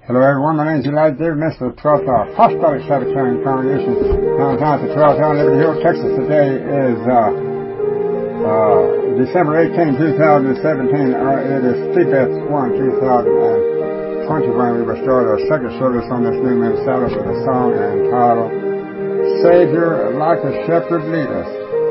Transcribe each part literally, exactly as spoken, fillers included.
Hello everyone, my name is Elijah David, minister of the twelfth Hour Apostolic Sabbatarian Congregation downtown at the twelfth Hour, Liberty Hill, Texas. Today is uh, uh, December eighteenth, twenty seventeen. Uh, it is Tibet one, twenty twenty-one. We will start our second service on this New Moon Sabbath with a song entitled, Savior, Like a Shepherd Lead Us.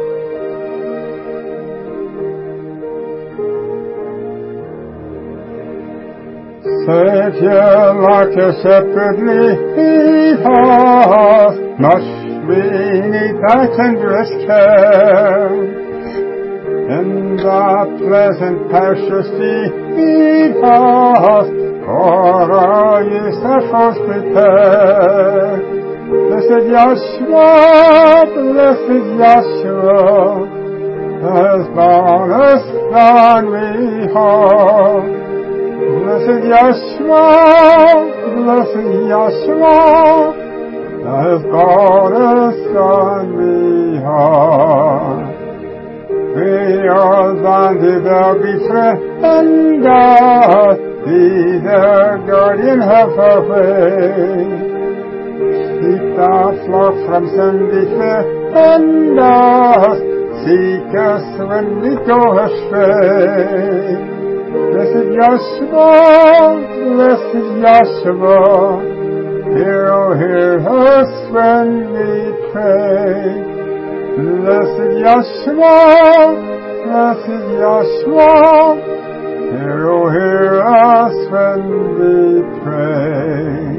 Savior, like a shepherd lead us, much we need thy tenderest care. In the pleasant pastures feed us, for our use our foes prepare. Blessed Yahshua, blessed Yahshua, as bonus than we hold. Blessed Yahshua, blessed Yahshua, as God has done me heart. We are thine, did thou befriend us, be their guardian, have our way. Keep thy flock from sin, defend us, seek us when we go astray. Blessed Yahshua, blessed Yahshua, hear, oh, hear us when we pray. Blessed Yahshua, blessed Yahshua, hear, oh, hear us when we pray.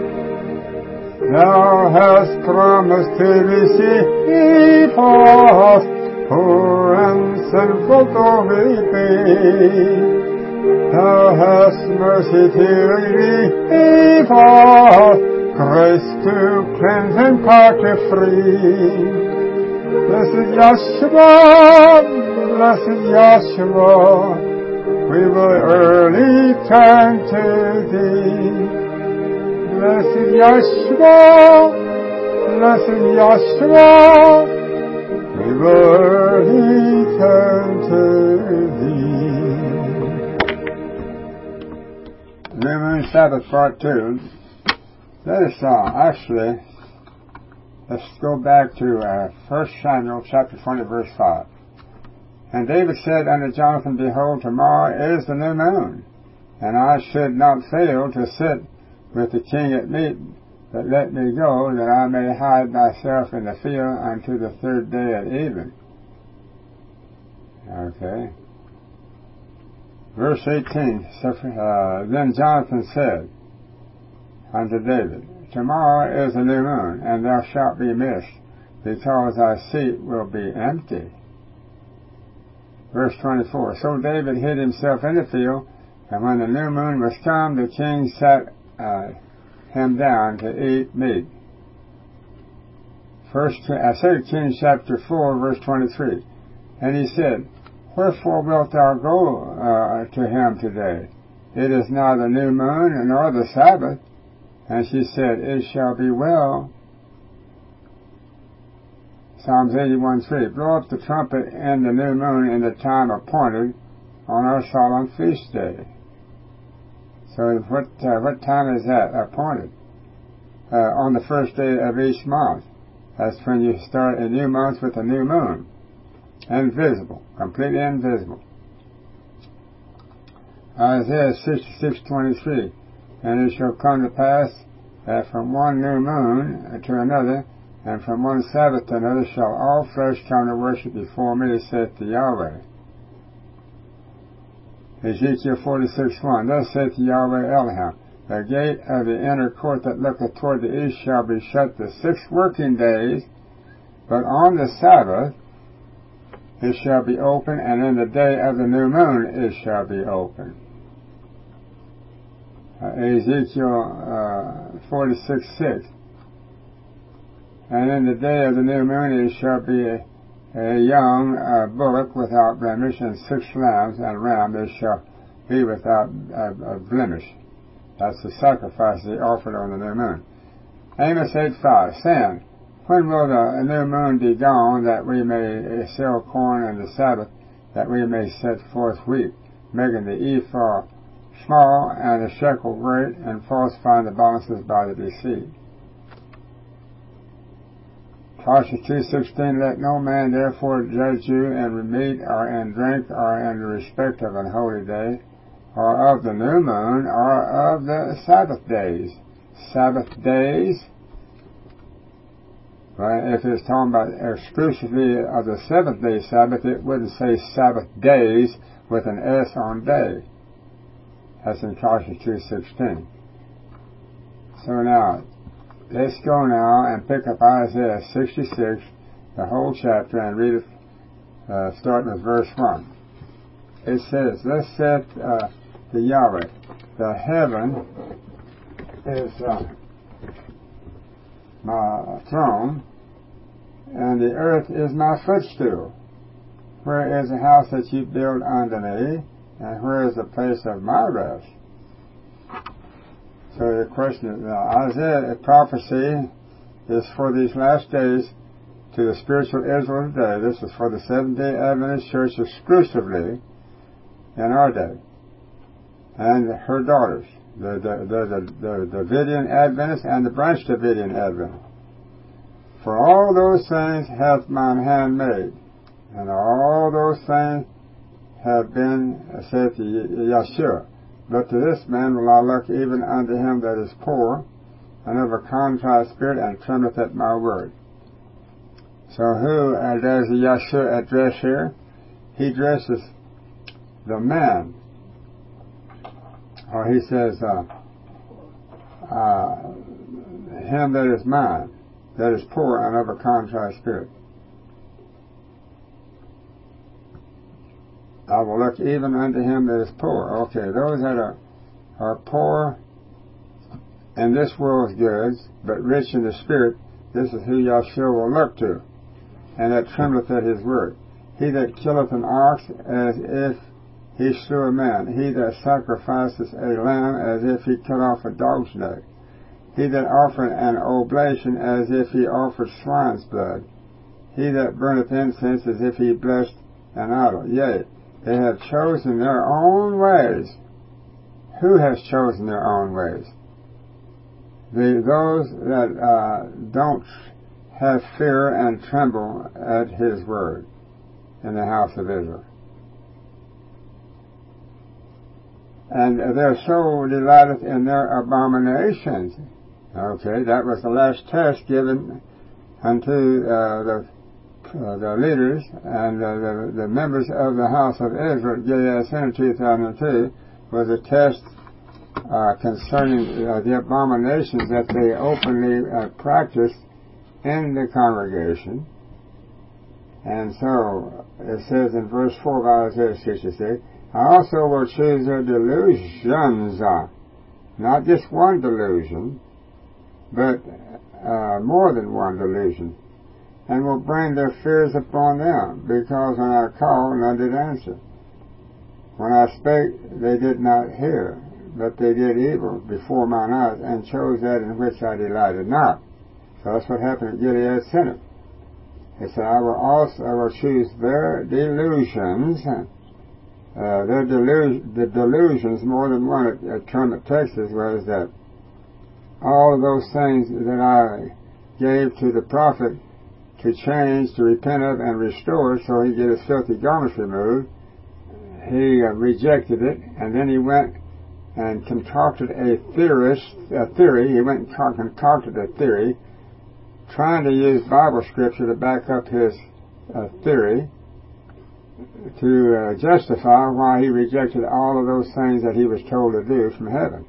Thou hast promised to receive us, poor and sinful though we be. Thou hast mercy to relieve us, grace to cleanse and power to free. Blessed Yahshua, blessed Yahshua, we will early turn to thee. Blessed Yahshua, blessed Yahshua, we will early turn to thee. New Moon Sabbath Part two. Let us uh, actually, let's go back to uh, First Samuel chapter twenty, verse five. And David said unto Jonathan, Behold, tomorrow is the new moon, and I should not fail to sit with the king at meat, but let me go, that I may hide myself in the field unto the third day at even. Okay. Verse eighteen, uh, Then Jonathan said unto David, Tomorrow is a new moon, and thou shalt be missed, because thy seat will be empty. Verse twenty-four, So David hid himself in the field, and when the new moon was come, the king sat uh, him down to eat meat. First, uh, Second Kings chapter four, verse twenty-three, And he said, Wherefore wilt thou go uh, to him today? It is not the new moon, nor the Sabbath. And she said, It shall be well. Psalms eighty-one, three, Blow up the trumpet in the new moon in the time appointed on our solemn feast day. So what uh, what time is that appointed? Uh, on the first day of each month. That's when you start a new month with a new moon. Invisible, completely invisible. Isaiah sixty-six, twenty-three, And it shall come to pass that from one new moon to another, and from one Sabbath to another, shall all flesh come to worship before me, saith the Yahweh. Ezekiel forty-six, one, Thus saith the Yahweh Elohim, The gate of the inner court that looketh toward the east shall be shut the six working days, but on the Sabbath it shall be open, and in the day of the new moon it shall be open. Uh, Ezekiel uh, forty-six, six, And in the day of the new moon it shall be a, a young uh, bullock without blemish, and six lambs and ram it shall be without uh, uh, blemish. That's the sacrifice they offered on the new moon. Amos eight, five, saying, When will the new moon be gone, that we may sell corn, and the Sabbath, that we may set forth wheat, making the ephah small and the shekel great, and falsifying the balances by the deceit. Colossians two sixteen, let no man therefore judge you in meat or in drink or in respect of an holy day, or of the new moon, or of the Sabbath days. Sabbath days? Well, if it's talking about exclusively of the seventh day Sabbath, it wouldn't say Sabbath days with an S on day. That's in Colossians two sixteen. So now, let's go now and pick up Isaiah sixty-six, the whole chapter, and read it uh, starting with verse one. It says, thus saith uh, the Yahweh, the heaven is uh, my throne, and the earth is my footstool. Where is the house that you build unto me, and where is the place of my rest? So the question is, uh, Isaiah prophecy is for these last days to the spiritual Israel today. This is for the Seventh-day Adventist Church exclusively in our day, and her daughters, the the the the, the Davidian Adventists and the Branch Davidian Adventists. For all those things hath mine hand made, and all those things have been, saith Yeshua. But to this man will I look, even unto him that is poor, and of a contrite spirit, and trembleth at my word. So who uh, does Yeshua address here? He addresses the man. Or he says, uh, uh, him that is mine, that is poor and of a contrite spirit. I will look even unto him that is poor. Okay, those that are, are poor in this world's goods, but rich in the spirit, this is who Yahshua will look to, and that trembleth at his word. He that killeth an ox as if he slew a man. He that sacrifices a lamb as if he cut off a dog's neck. He that offereth an oblation as if he offered swine's blood. He that burneth incense as if he blessed an idol. Yea, they have chosen their own ways. Who has chosen their own ways? The, those that uh, don't have fear and tremble at his word in the house of Israel. And they're so delighted in their abominations. Okay, that was the last test given unto uh, the uh, the leaders and uh, the, the members of the house of Israel at Gilead Center two thousand two, was a test uh, concerning uh, the abominations that they openly uh, practiced in the congregation. And so it says in verse four of Isaiah sixty-six, I also will choose their delusions, uh, not just one delusion, but uh, more than one delusion, and will bring their fears upon them, because when I called, none did answer. When I spake, they did not hear, but they did evil before mine eyes, and chose that in which I delighted not. So that's what happened at Gilead Center. It said, I will also I will choose their delusions, uh, their delu- the delusions, more than one at, at Kermit, Texas, was that all of those things that I gave to the prophet to change, to repent of, and restore, so he get his filthy garments removed, he uh, rejected it, and then he went and concocted a theorist, a theory, he went and concocted a theory, trying to use Bible scripture to back up his uh, theory, to uh, justify why he rejected all of those things that he was told to do from heaven.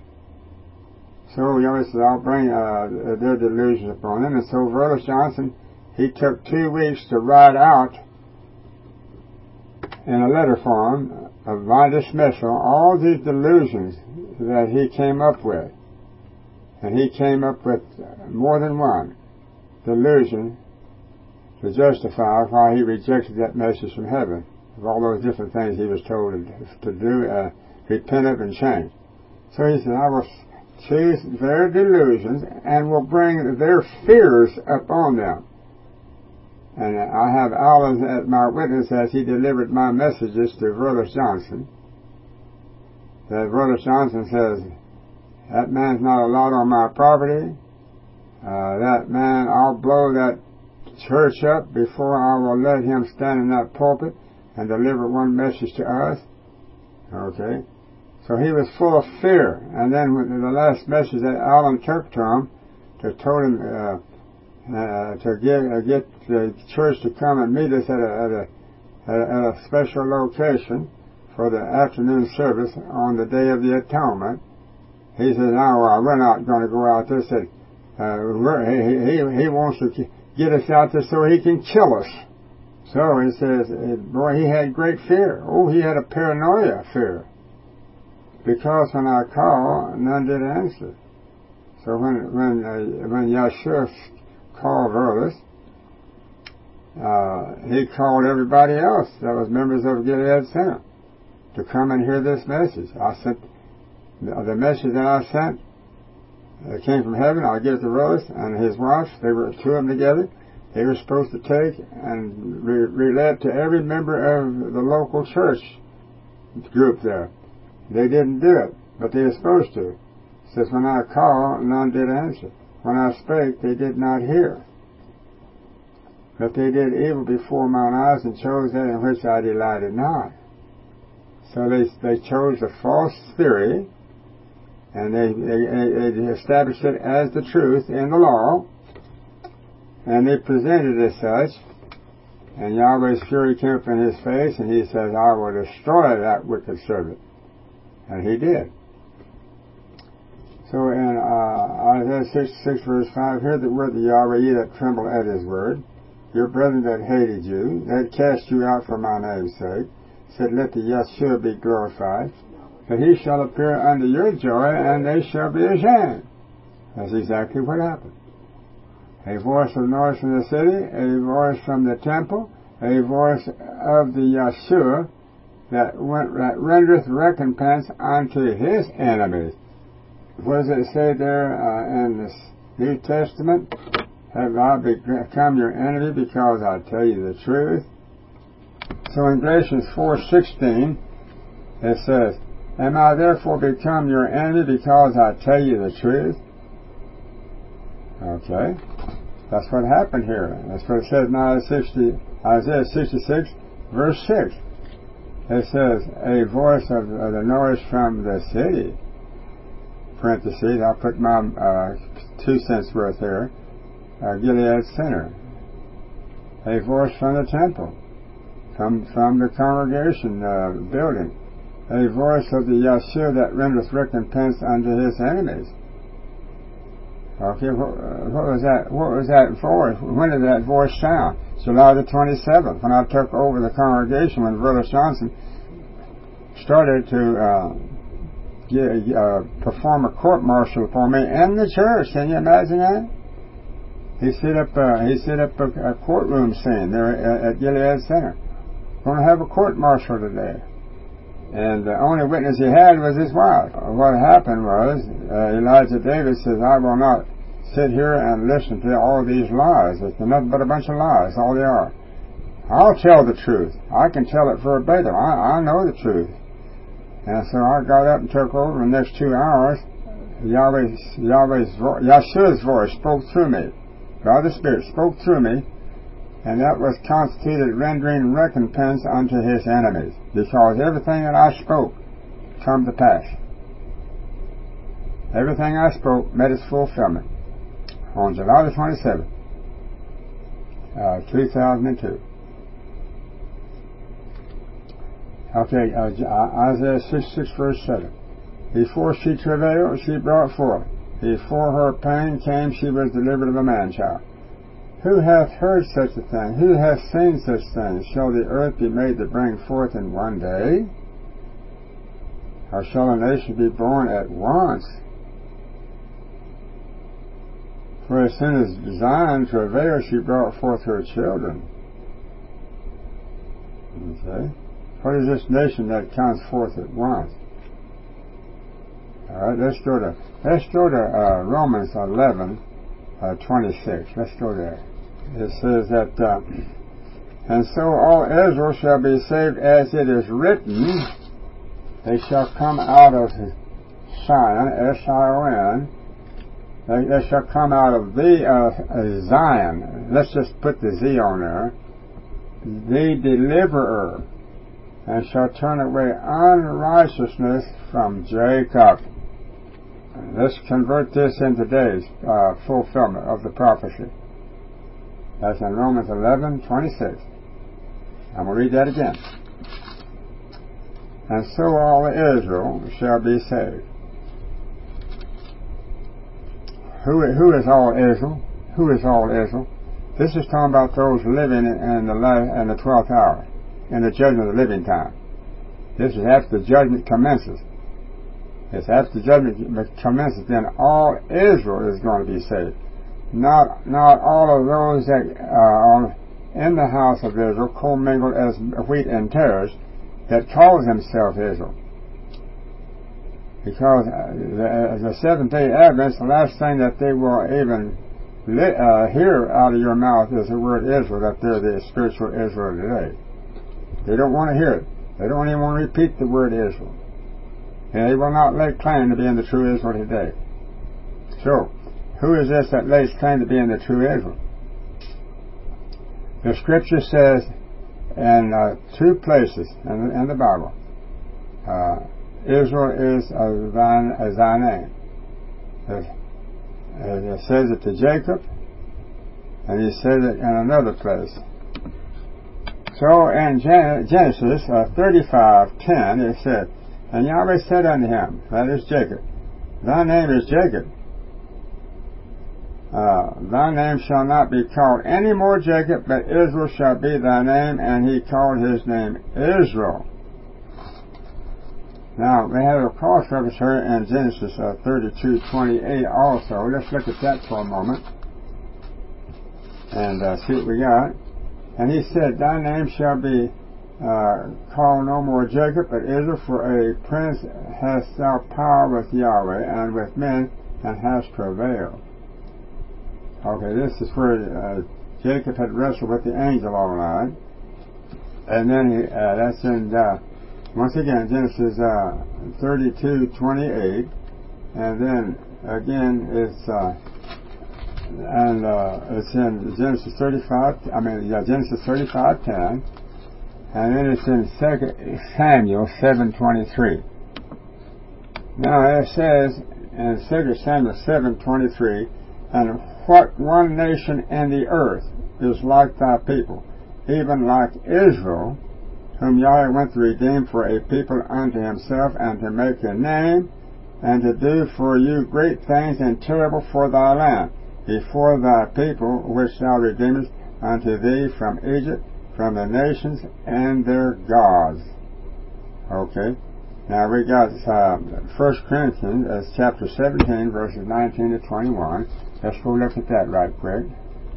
So he always said, I'll bring uh, their delusions upon them. And so Verlis Johnson, he took two weeks to write out in a letter form of my dismissal all these delusions that he came up with. And he came up with more than one delusion to justify why he rejected that message from heaven, of all those different things he was told to, to do, uh, repent of and change. So he said, I will choose their delusions and will bring their fears upon them. And I have Alan as my witness as he delivered my messages to Verlis Johnson. that Brother Johnson says, that man's not allowed on my property. Uh, that man, I'll blow that church up before I will let him stand in that pulpit and deliver one message to us. Okay. So he was full of fear. And then when the last message that Alan took to him, to told him uh, uh, to get uh, get the church to come and meet us at a, at a at a at a special location for the afternoon service on the Day of the Atonement. He said, "No, uh, we're not going to go out there." Said, uh, we're, he, he he wants to get us out there so he can kill us. So he says, boy, he had great fear. Oh, he had a paranoia fear. Because when I called, none did answer. So when when uh, when Yeshua called Earlis, uh, he called everybody else that was members of Gilead Center to come and hear this message. I sent the, the message that I sent. It came from heaven. I gave it to Earlis and his wife. They were two of them together. They were supposed to take and re- relay it to every member of the local church group there. They didn't do it, but they were supposed to. It says, when I called, none did answer. When I spake, they did not hear. But they did evil before mine eyes, and chose that in which I delighted not. So they they chose a false theory, and they, they, they established it as the truth in the law, and they presented it as such. And Yahweh's fury came up in his face, and he says, I will destroy that wicked servant. And he did. So in uh, Isaiah sixty-six verse five, hear the word of Yahweh, ye that tremble at his word, your brethren that hated you, that cast you out for my name's sake, said, let the Yeshua be glorified, that he shall appear unto your joy, and they shall be ashamed. That's exactly what happened. A voice of noise from the city, a voice from the temple, a voice of the Yeshua, that, went, that rendereth recompense unto his enemies. What does it say there uh, in the New Testament? Have I become your enemy because I tell you the truth? So in Galatians four sixteen, it says, am I therefore become your enemy because I tell you the truth? Okay. That's what happened here. That's what it says in Isaiah sixty-six, verse six. It says, a voice of, of the noise from the city. Parentheses, I'll put my uh, two cents worth here. Uh, Gilead Center. A voice from the temple. From, from the congregation uh, building. A voice of the Yeshua that rendereth recompense unto his enemies. Okay, what, uh, what was that? What was that voice? When did that voice sound? July the twenty-seventh, when I took over the congregation, when Brother Johnson started to uh, get, uh, perform a court-martial for me in the church. Can you imagine that? He set up uh, he set up a, a courtroom scene there at, at Gilead Center. We're going to have a court-martial today. And the only witness he had was his wife. What happened was, uh, Elijah Davis says, I will not sit here and listen to all these lies. It's nothing but a bunch of lies, all they are. I'll tell the truth. I can tell it verbatim. I, I know the truth. And so I got up and took over. In the next two hours, Yahweh's, Yahweh's vo- Yeshua's voice spoke through me. God the Spirit spoke through me. And that was constituted rendering recompense unto his enemies, because everything that I spoke come to pass. Everything I spoke met its fulfillment on July the twenty-seventh, uh, two thousand two. Okay, uh, Isaiah sixty-six verse seven. Before she travailed, she brought forth. Before her pain came, she was delivered of a man-child. Who hath heard such a thing? Who hath seen such things? Shall the earth be made to bring forth in one day? Or shall a nation be born at once? For as soon as Zion travailed, she brought forth her children. Okay. What is this nation that comes forth at once? All right, let's go to let's go to uh, Romans eleven uh, twenty-six. Let's go there. It says that, uh, and so all Israel shall be saved, as it is written, They shall come out of Sion, S I O N. They, they shall come out of the uh, Zion. Let's just put the Z on there. The deliverer, and shall turn away unrighteousness from Jacob. Let's convert this in today's uh, fulfillment of the prophecy. That's in Romans eleven twenty-six. I'm going to read that again. And so all Israel shall be saved. Who, who is all Israel? Who is all Israel? This is talking about those living in the in the twelfth hour, in the judgment of the living time. This is after the judgment commences. It's after the judgment commences, then all Israel is going to be saved. Not not all of those that are in the house of Israel, commingled as wheat and tares, that calls themselves Israel. Because the, the Seventh-day Adventists, the last thing that they will even li- uh, hear out of your mouth is the word Israel, that they're the spiritual Israel today. They don't want to hear it. They don't even want to repeat the word Israel. And they will not lay claim to be in the true Israel today. So, who is this that lays claim to be in the true Israel? The Scripture says in uh, two places in the, in the Bible, uh, Israel is a thy, a thy name. It, it says it to Jacob, and he says it in another place. So in Gen- Genesis uh, thirty-five ten, it said, and Yahweh said unto him, that is Jacob, thy name is Jacob. Uh, thy name shall not be called any more Jacob, but Israel shall be thy name, and he called his name Israel. Now, we have a cross reference here in Genesis uh, thirty-two twenty-eight also. Let's look at that for a moment and uh, see what we got. And he said, thy name shall be uh, called no more Jacob, but Israel, for a prince hast thou power with Yahweh and with men, and hast prevailed. Okay, this is where uh, Jacob had wrestled with the angel all night. And then he, uh, that's in, uh, once again, Genesis uh, thirty-two twenty-eight. And then again, it's, uh, and uh, it's in Genesis thirty-five, I mean, yeah, Genesis thirty-five ten. And then it's in Second Samuel seven twenty-three. Now it says in Second Samuel seven twenty-three, and what one nation in the earth is like thy people, even like Israel, whom Yahweh went to redeem for a people unto himself, and to make a name, and to do for you great things and terrible for thy land, before thy people which thou redeemest unto thee from Egypt, from the nations and their gods. Okay. Now we got uh, First Corinthians as chapter seventeen, verses nineteen to twenty-one. Let's go look at that right quick.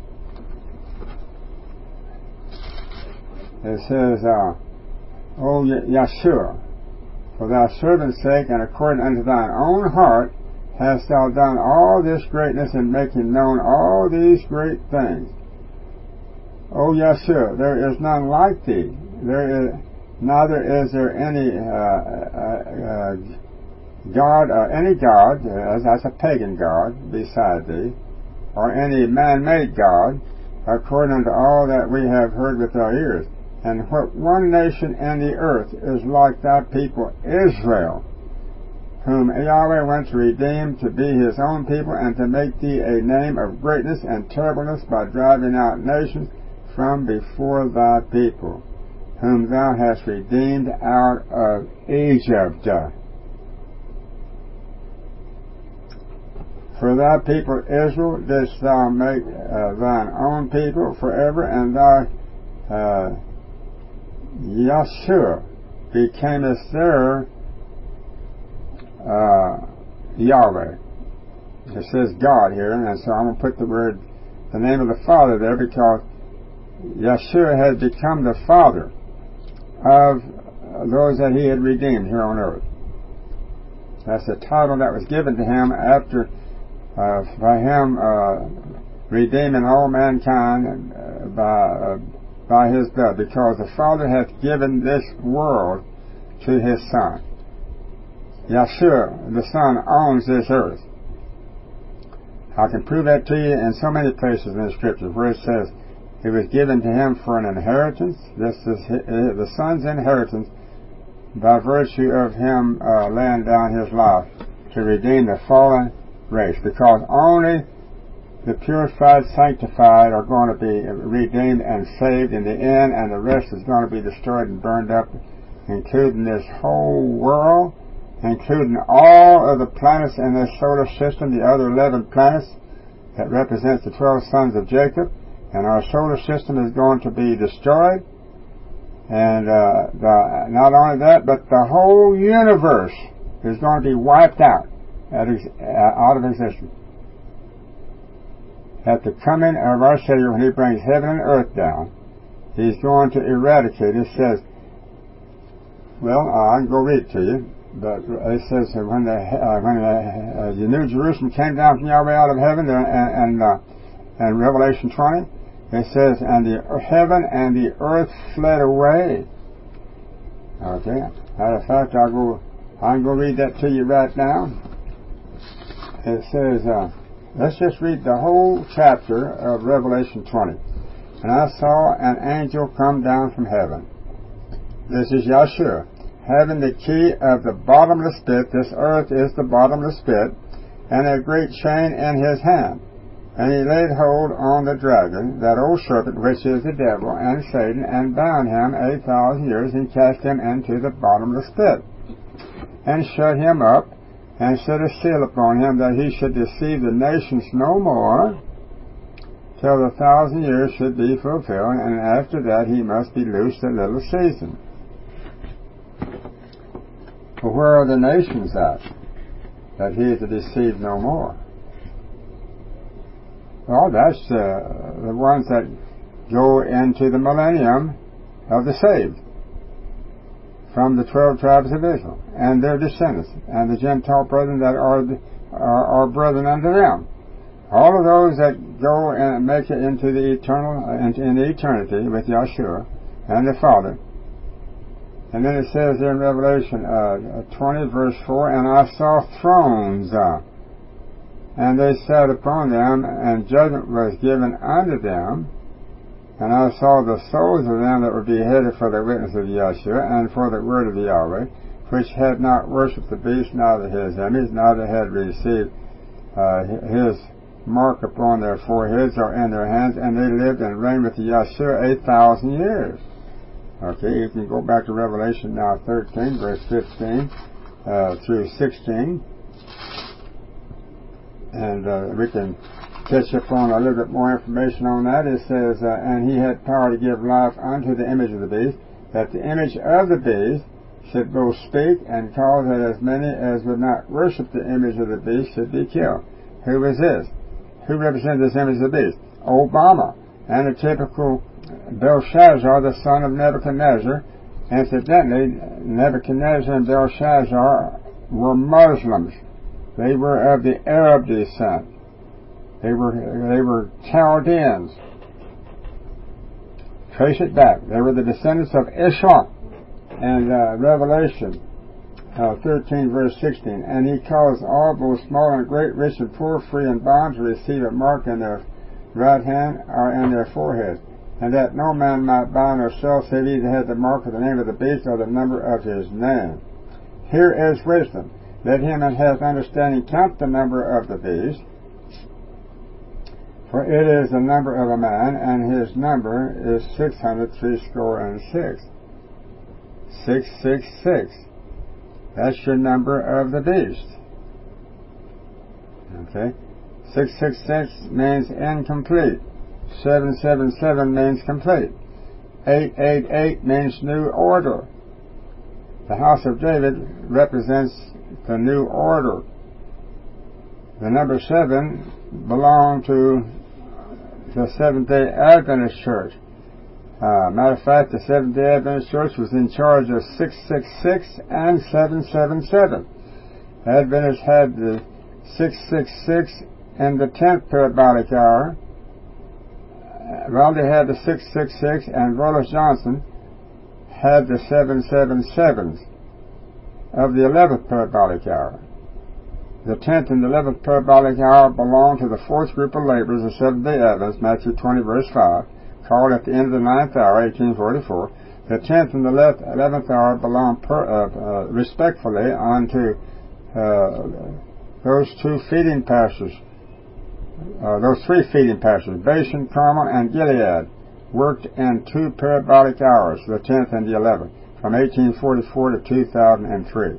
It says, uh, O Yeshua, for thy servant's sake and according unto thine own heart hast thou done all this greatness in making known all these great things. O Yeshua, there is none like thee. There is neither is there any uh, uh, uh, God, uh, any God, uh, that's a pagan God beside thee, or any man-made God, according unto all that we have heard with our ears. And what one nation in the earth is like thy people Israel, whom Yahweh went to redeem to be his own people, and to make thee a name of greatness and terribleness by driving out nations from before thy people, whom thou hast redeemed out of Egypt. For thy people Israel didst thou make uh, thine own people forever, and thy uh, Yeshua becamest their uh, Yahweh. It says God here, and so I'm going to put the word, the name of the Father there, because Yeshua had become the Father of those that he had redeemed here on earth. That's the title that was given to him after uh, by him uh, redeeming all mankind uh, by uh, by his blood, because the Father hath given this world to his Son. Yeshua, the Son, owns this earth. I can prove that to you in so many places in the Scriptures where it says it was given to him for an inheritance. This is the Son's inheritance by virtue of him uh, laying down his life to redeem the fallen race, because only the purified, sanctified are going to be redeemed and saved in the end, and the rest is going to be destroyed and burned up, including this whole world, including all of the planets in this solar system, the other eleven planets that represents the twelve sons of Jacob, and our solar system is going to be destroyed. And uh, the, not only that, but the whole universe is going to be wiped out, out of existence. At the coming of our Savior, when he brings heaven and earth down, he's going to eradicate. It says, well, uh, I can go read it to you, but it says that when the uh, when the, uh, the New Jerusalem came down from Yahweh out of heaven, and and, uh, and Revelation twenty, it says, and the heaven and the earth fled away. Okay. Matter of fact, I'll go. I'm going to read that to you right now. It says, uh, let's just read the whole chapter of Revelation twenty. And I saw an angel come down from heaven. This is Yeshua, having the key of the bottomless pit. This earth is the bottomless pit, and a great chain in his hand. And he laid hold on the dragon, that old serpent, which is the devil and Satan, and bound him eight thousand years, and cast him into the bottomless pit, and shut him up, and set a seal upon him, that he should deceive the nations no more, till the thousand years should be fulfilled, and after that he must be loosed a little season. But where are the nations at, that he is to deceive no more? Well, that's uh, the ones that go into the millennium of the saved, from the twelve tribes of Israel, and their descendants, and the Gentile brethren that are, the, are, are brethren unto them. All of those that go and make it into the eternal, uh, into, in the eternity with Yeshua and the Father. And then it says in Revelation uh, twenty, verse four, and I saw thrones, uh, and they sat upon them, and judgment was given unto them. And I saw the souls of them that were beheaded for the witness of Yeshua, and for the word of Yahweh, which had not worshipped the beast, neither his image, neither had received uh, his mark upon their foreheads or in their hands, and they lived and reigned with Yeshua eight thousand years. Okay, you can go back to Revelation now thirteen, verse fifteen uh, through sixteen. And uh, we can catch up on a little bit more information on that. It says, uh, and he had power to give life unto the image of the beast, that the image of the beast should both speak and cause that as many as would not worship the image of the beast should be killed. Who is this? Who represents this image of the beast? Obama, and a typical Belshazzar, the son of Nebuchadnezzar. Incidentally, Nebuchadnezzar and Belshazzar were Muslims. They were of the Arab descent. They were they were Chaldeans. Trace it back. They were the descendants of Ishmael. And uh, Revelation uh, thirteen, verse sixteen. And he caused all, both small and great, rich and poor, free and bond, to receive a mark in their right hand or in their forehead, and that no man might buy nor sell save he that had the mark of the name of the beast or the number of his name. Here is wisdom. Let him that hath understanding count the number of the beast, for it is the number of a man, and his number is six hundred threescore and six. Six six six. That's your number of the beast. Okay. Six six six means incomplete. Seven seven seven means complete. Eight eight eight means new order. The house of David represents the new order. The number seven belonged to the Seventh-day Adventist Church. Uh, matter of fact, the Seventh-day Adventist Church was in charge of six six six and seven seven seven. Adventists had the six six six in the tenth parabolic hour. Well, they had the six six six, and Wallace Johnson had the seven seven sevens. of the eleventh parabolic hour. The tenth and eleventh parabolic hour belong to the fourth group of laborers of Seventh-day Adventists, Matthew twenty, verse five, called at the end of the ninth hour, eighteen forty-four. The tenth and the eleventh hour belong per, uh, uh, respectfully unto uh, those two feeding pastures, uh, those three feeding pastures, Bashan, Carmel, and Gilead, worked in two parabolic hours, the tenth and the eleventh, from eighteen forty-four to two thousand three.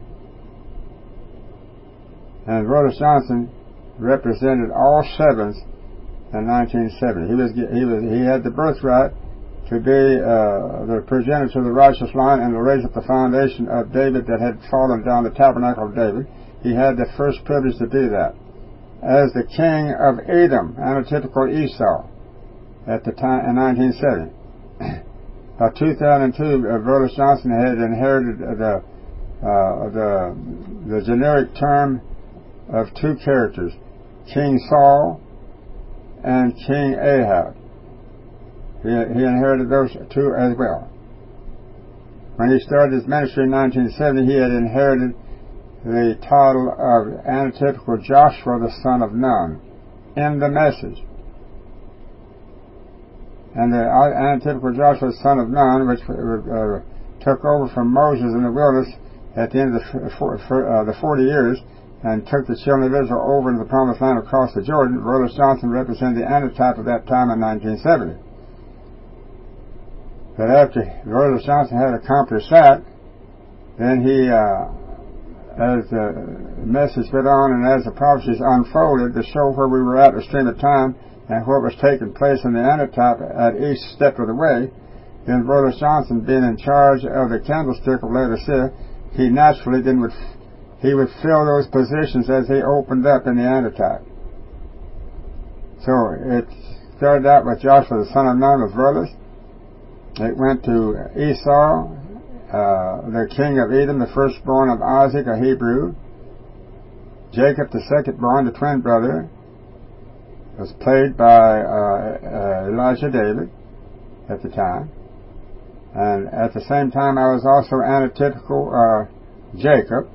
And Brother Johnson represented all sevens in nineteen seventy. He was he was he had the birthright to be uh, the progenitor of the righteous line and to raise up the foundation of David that had fallen down, the tabernacle of David. He had the first privilege to do that as the king of Edom, antitypical Esau, at the time in nineteen seventy. By two thousand two, uh, Brother Johnson had inherited the uh, the the generic term of two characters, King Saul and King Ahab. He, he inherited those two as well. When he started his ministry in nineteen seventy, he had inherited the title of antitypical Joshua, the son of Nun, in the message. And the antitypical Joshua, the son of Nun, which uh, took over from Moses in the wilderness at the end of the, for, for, uh, the forty years, and took the children of Israel over into the promised land across the Jordan. Brother Johnson represented the antitype of that time in nineteen seventy. But after Brother Johnson had accomplished that, then he, uh, as the message went on and as the prophecies unfolded to show where we were at the stream of time and what was taking place in the antitype at each step of the way, then Brother Johnson, being in charge of the candlestick of Laodicea, he naturally then would he would fill those positions as he opened up in the antitype. So it started out with Joshua the son of Nun with Verlus. It went to Esau, uh, the king of Edom, the firstborn of Isaac, a Hebrew. Jacob, the secondborn, the twin brother, was played by uh, uh, Elijah David at the time. And at the same time, I was also antitypical uh, Jacob.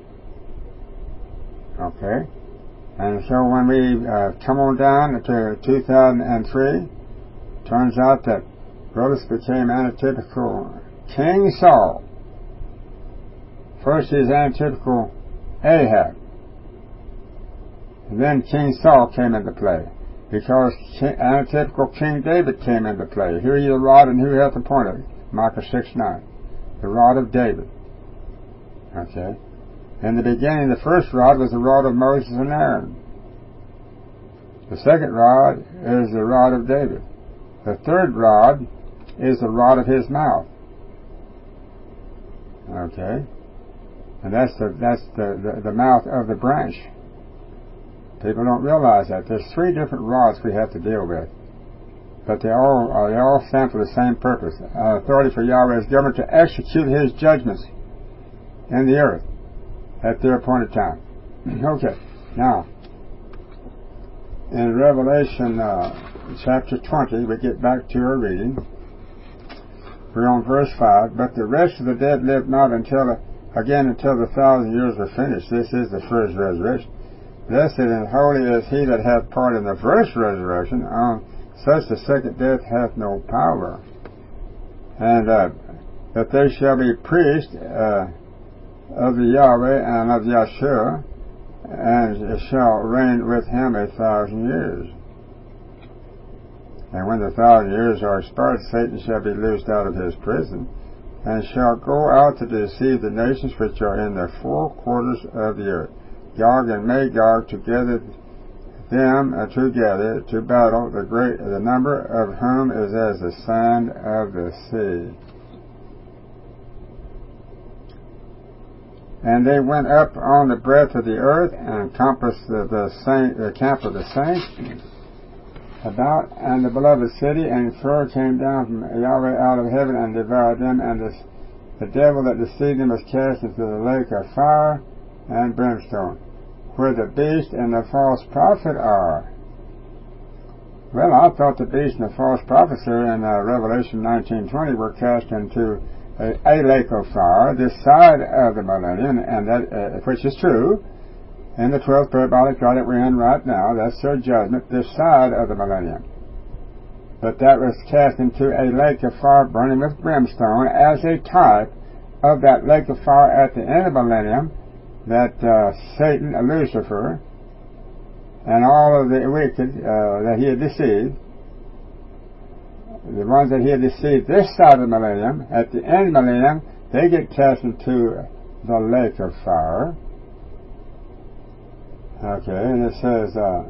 Okay, and so when we uh, come on down to two thousand three, turns out that Brothers became antitypical King Saul. First he's antitypical Ahab, and then King Saul came into play, because King, antitypical King David came into play. Hear ye the rod, and who hath appointed? Micah six nine, the rod of David. Okay. In the beginning, the first rod was the rod of Moses and Aaron. The second rod is the rod of David. The third rod is the rod of his mouth. Okay? And that's the that's the, the, the mouth of the branch. People don't realize that. There's three different rods we have to deal with. But they all uh, they all stand for the same purpose. Uh, authority for Yahweh's government to execute his judgments in the earth at their appointed time. Okay, now, in Revelation uh, chapter twenty, we get back to our reading. We're on verse five. But the rest of the dead lived not until, again, until the thousand years were finished. This is the first resurrection. Blessed and holy is he that hath part in the first resurrection. On such the second death hath no power. And uh, that they shall be priests uh, of the Yahweh and of Yahshua, and shall reign with him a thousand years. And when the thousand years are expired, Satan shall be loosed out of his prison, and shall go out to deceive the nations which are in the four quarters of the earth, Gog and Magog, to gather them uh, together to battle, the great the number of whom is as the sand of the sea. And they went up on the breadth of the earth, and encompassed the, the, saint, the camp of the saints about, and the beloved city, and fire came down from Yahweh out of heaven and devoured them, and the, the devil that deceived them was cast into the lake of fire and brimstone, where the beast and the false prophet are. Well, I thought the beast and the false prophet in uh, Revelation nineteen twenty were cast into a, a lake of fire this side of the millennium, and that, uh, which is true. In the twelfth parabolic law that we're in right now, that's their judgment this side of the millennium. But that was cast into a lake of fire burning with brimstone as a type of that lake of fire at the end of the millennium that uh, Satan, Lucifer, and all of the wicked uh, that he had deceived, the ones that he had deceived this side of the millennium, at the end of the millennium, they get cast into the lake of fire. Okay, and it says, uh,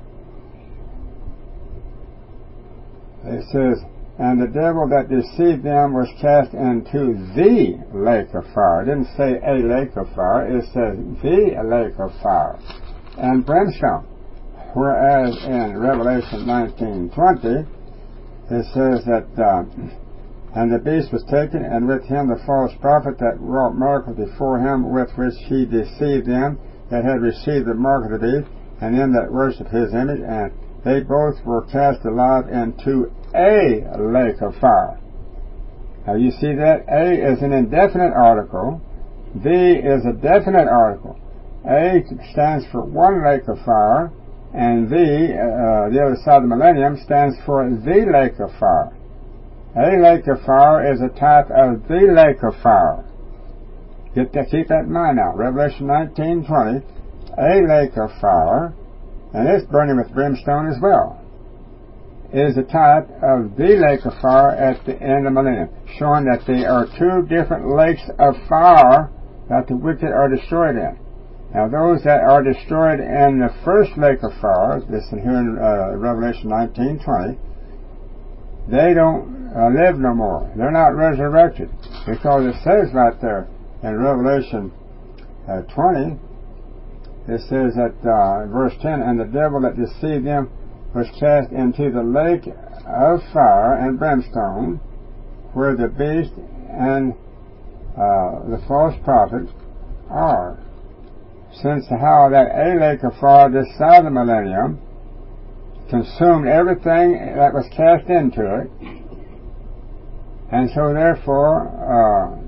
it says, and the devil that deceived them was cast into the lake of fire. It didn't say a lake of fire, it says the lake of fire and brimstone. Whereas in Revelation nineteen twenty, it says that, uh, and the beast was taken, and with him the false prophet that wrought miracles before him, with which he deceived them that had received the mark of the beast, and them that worshipped his image, and they both were cast alive into a lake of fire. Now you see that A is an indefinite article, B is a definite article. A stands for one lake of fire, and V, uh, the other side of the millennium, stands for the lake of fire. A lake of fire is a type of the lake of fire. Get that, keep that in mind now. Revelation nineteen twenty, a lake of fire, and it's burning with brimstone as well, is a type of the lake of fire at the end of the millennium, showing that there are two different lakes of fire that the wicked are destroyed in. Now those that are destroyed in the first lake of fire, this is here in uh, Revelation nineteen twenty, they don't uh, live no more. They're not resurrected, because it says right there in Revelation uh, twenty, it says that uh, verse ten, and the devil that deceived them was cast into the lake of fire and brimstone, where the beast and uh, the false prophet are. Since how that a lake of fire this side of the millennium consumed everything that was cast into it, and so therefore uh,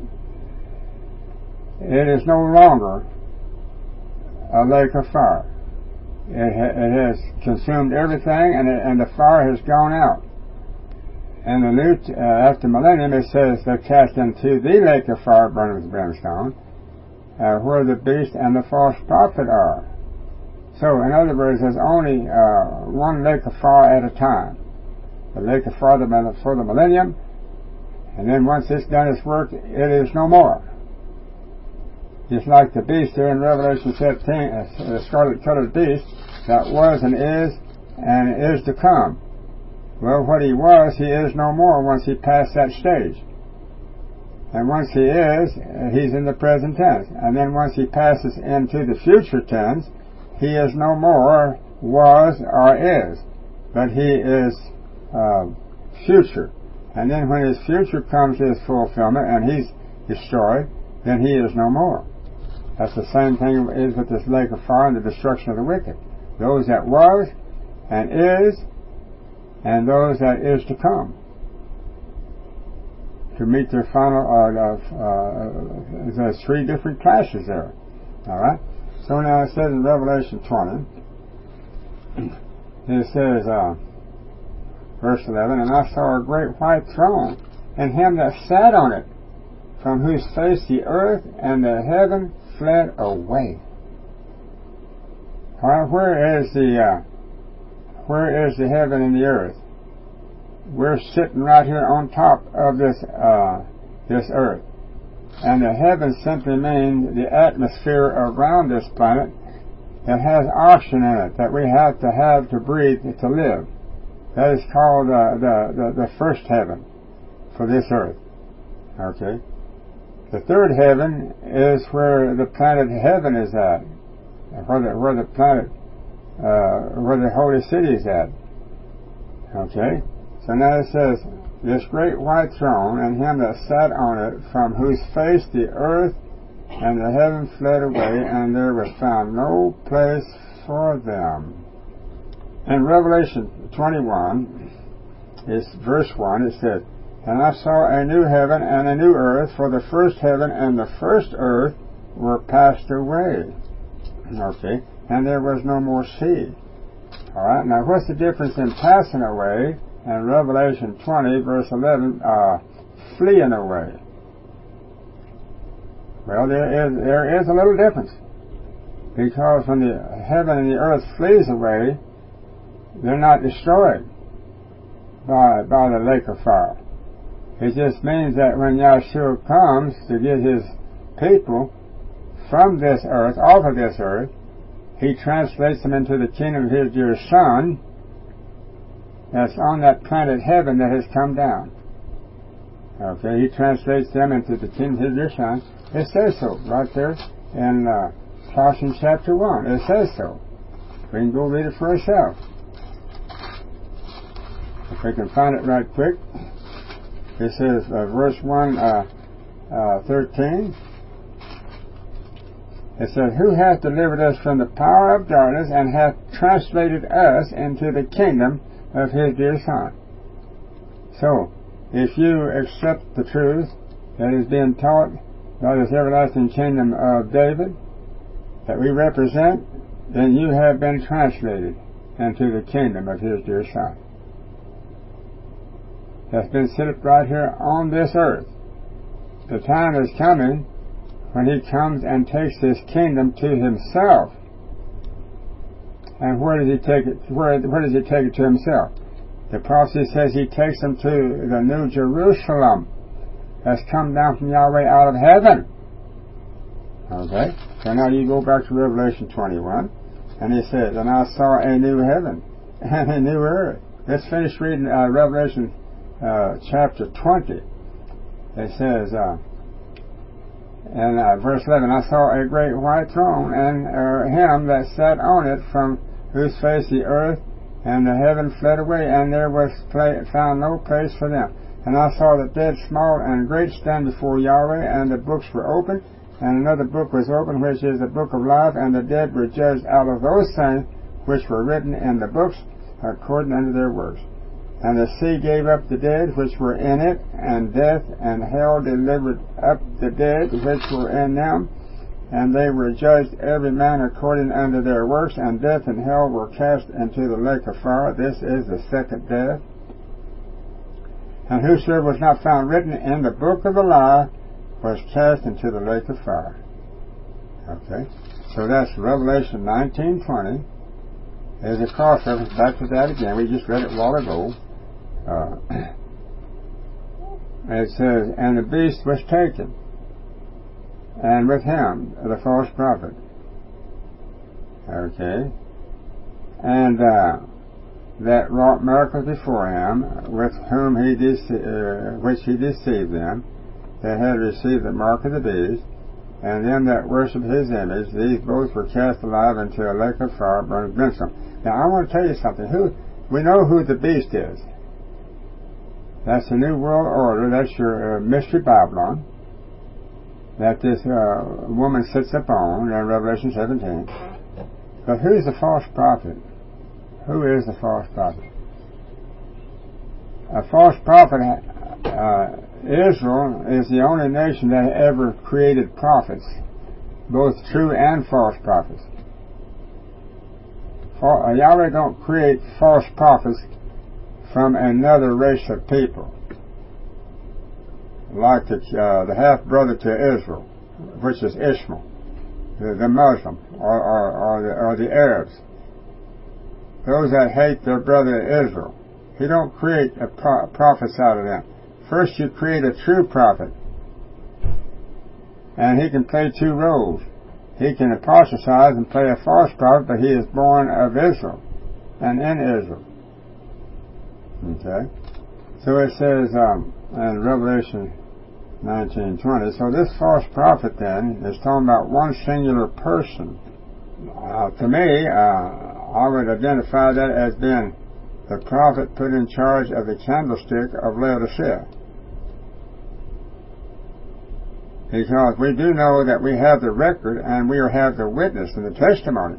it is no longer a lake of fire. It, ha- it has consumed everything, and, it, and the fire has gone out. And the new t- uh, after millennium, it says they're cast into the lake of fire burning with brimstone, uh, where the beast and the false prophet are. So, in other words, there's only uh, one lake of fire at a time. The lake of fire for the millennium, and then once it's done its work, it is no more. Just like the beast here in Revelation seventeen, uh, the scarlet-colored beast that was and is and is to come. Well, what he was, he is no more once he passed that stage. And once he is, he's in the present tense. And then once he passes into the future tense, he is no more, was, or is. But he is uh, future. And then when his future comes to his fulfillment and he's destroyed, then he is no more. That's the same thing is with this lake of fire and the destruction of the wicked. Those that was and is, and those that is to come, to meet their final, uh, uh, there's three different classes there. Alright? So now it says in Revelation twenty, it says, uh, verse eleven, and I saw a great white throne, and him that sat on it, from whose face the earth and the heaven fled away. Alright, where is the, uh, where is the heaven and the earth? We're sitting right here on top of this uh, this earth. And the heavens simply mean the atmosphere around this planet that has oxygen in it, that we have to have to breathe to live. That is called uh, the, the, the first heaven for this earth. Okay? The third heaven is where the planet heaven is at, where the, where the planet, uh, where the holy city is at. Okay? So now it says, this great white throne, and him that sat on it, from whose face the earth and the heaven fled away, and there was found no place for them. In Revelation twenty-one, it's verse one, it says, And I saw a new heaven and a new earth, for the first heaven and the first earth were passed away. Okay, and there was no more sea. All right, now what's the difference in passing away and Revelation twenty, verse eleven, uh, fleeing away? Well, there is, there is a little difference. Because when the heaven and the earth flees away, they're not destroyed by, by the lake of fire. It just means that when Yahshua comes to get his people from this earth, off of this earth, he translates them into the kingdom of his dear Son that's on that planet heaven that has come down. Okay, he translates them into the kingdom of his dear Son. It says so right there in uh, Colossians chapter one. It says so. We can go read it for ourselves. If we can find it right quick. It says, uh, verse one, uh, uh, thirteen. It says, who hath delivered us from the power of darkness and hath translated us into the kingdom of his dear Son. So, if you accept the truth that is being taught by this everlasting kingdom of David that we represent, then you have been translated into the kingdom of his dear Son. That's been set up right here on this earth. The time is coming when he comes and takes this kingdom to himself. And where does he take it? Where, where does he take it to himself? The prophecy says he takes them to the new Jerusalem that's come down from Yahweh out of heaven. Okay? So now you go back to Revelation twenty-one, and he says, and I saw a new heaven and a new earth. Let's finish reading uh, Revelation uh, chapter twenty. It says, uh, in uh, verse eleven, I saw a great white throne, and uh, him that sat on it, from whose face the earth and the heaven fled away, and there was play, found no place for them. And I saw the dead, small and great, stand before Yahweh, and the books were opened, and another book was opened, which is the book of life, and the dead were judged out of those things which were written in the books, according unto their works. And the sea gave up the dead which were in it, and death and hell delivered up the dead which were in them, and they were judged every man according unto their works, and death and hell were cast into the lake of fire. This is the second death. And whosoever was not found written in the book of the life was cast into the lake of fire. Okay, so that's Revelation nineteen twenty. There's a cross reference back to that again. We just read it a while ago. Uh, it says, and the beast was taken, and with him the false prophet. Okay, and uh, that wrought miracles before him, with whom he dece- uh, which he deceived them, that had received the mark of the beast, and them that worship his image. These both were cast alive into a lake of fire, burning brimstone. Now I want to tell you something. Who we know who the beast is. That's the New World Order. That's your uh, mystery Babylon that this uh, woman sits upon in Revelation seventeen. But who's the false prophet? Who is the false prophet? A false prophet, uh, Israel is the only nation that ever created prophets, both true and false prophets. For, uh, Yahweh don't create false prophets from another race of people, like the, uh, the half-brother to Israel, which is Ishmael, the, the Muslim, or, or, or, the, or the Arabs. Those that hate their brother Israel. He don't create a pro- prophets out of them. First you create a true prophet, and he can play two roles. He can apostatize and play a false prophet, but he is born of Israel and in Israel. Okay? So it says um, in Revelation nineteen twenty, so this false prophet then is talking about one singular person. Uh, to me, uh, I would identify that as being the prophet put in charge of the candlestick of Laodicea. Because we do know that we have the record and we have the witness and the testimony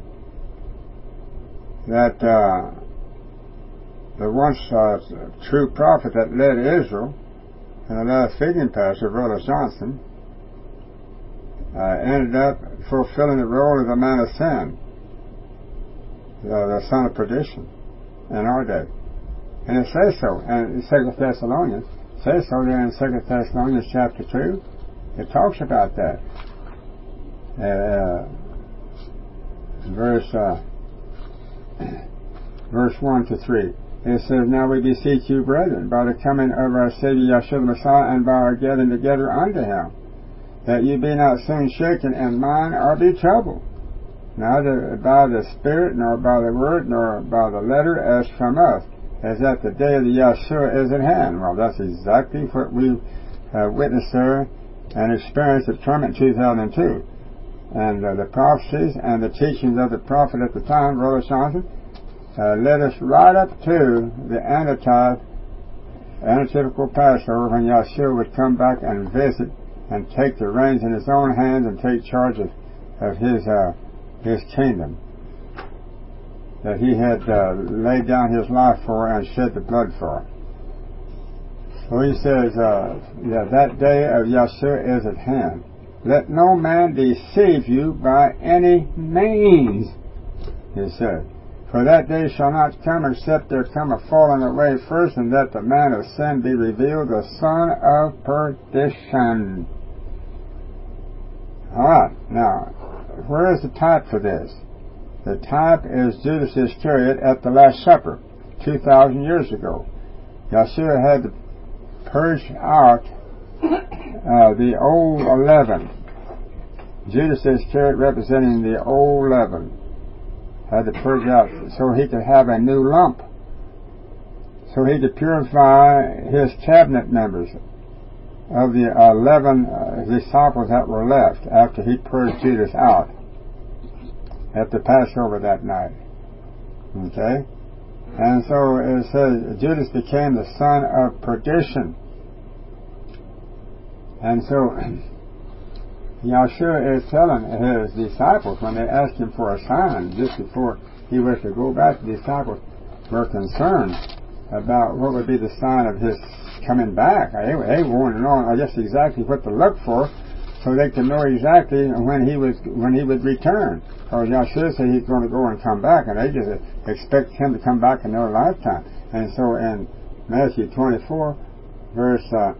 that uh, the once uh, true prophet that led Israel and the last feeding pastor, Brother Johnson, uh, ended up fulfilling the role of the man of sin, uh, the son of perdition, in our day. And it says so, and in Second Thessalonians, it says so there in Second Thessalonians chapter two, it talks about that. Uh, verse, uh, verse one to three. It says, Now we beseech you, brethren, by the coming of our Savior Yeshua the Messiah, and by our gathering together unto him, that ye be not soon shaken in mind or be troubled, neither by the Spirit, nor by the word, nor by the letter, as from us, as that the day of the Yeshua is at hand. Well, that's exactly what we uh, witnessed there and experienced at Trumpet two thousand two. And uh, the prophecies and the teachings of the prophet at the time, Brother Johnson, uh, led us right up to the antitype, antitypical Passover, when Yeshua would come back and visit and take the reins in his own hands and take charge of, of his uh, his kingdom that he had uh, laid down his life for and shed the blood for. So he says, uh, yeah, that day of Yeshua is at hand. Let no man deceive you by any means, he said. For that day shall not come except there come a falling away first, and that the man of sin be revealed, the son of perdition. Alright, now, where is the type for this? The type is Judas Iscariot at the Last Supper, two thousand years ago. Yeshua had to purge out uh, the old leaven. Judas Iscariot representing the old leaven had to purge out so he could have a new lump, so he could purify his cabinet members of the eleven uh, disciples that were left after he purged Judas out at the Passover that night. Okay? And so it says Judas became the son of perdition. And so Yeshua is telling his disciples, when they asked him for a sign just before he was to go back, the disciples were concerned about what would be the sign of his coming back. They, they wanted to know just exactly what to look for, so they could know exactly when he was when he would return. Because Yeshua said he's going to go and come back, and they just expect him to come back in their lifetime. And so in Matthew twenty-four, verse uh,